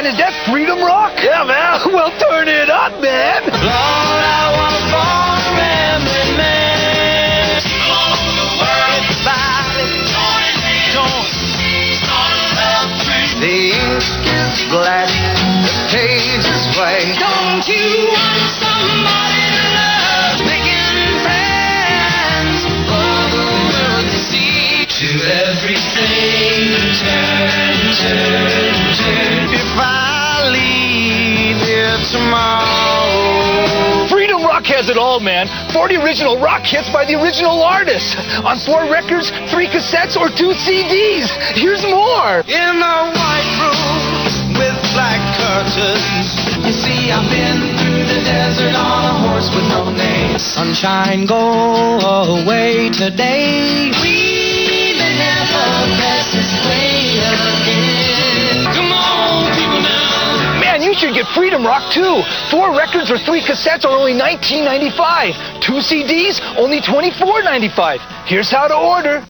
man, is that Freedom Rock? Yeah, man. Well, turn it up, man. Lord, I want for every man. All over the world. Everybody. Join. The ink is black. The page is white. Don't you want somebody to love? Making friends for the world to see. To everything turn. If I leave here tomorrow. Freedom Rock has it all, man. 40 original rock hits by the original artists. On 4 records, 3 cassettes, or 2 CDs. Here's more. In a white room with black curtains. You see, I've been through the desert on a horse with no name. Sunshine, go away today. We may never pass this way again. Come on, people now. Man, you should get Freedom Rock, too. 4 records or 3 cassettes are only $19.95. 2 CDs, only $24.95. Here's how to order.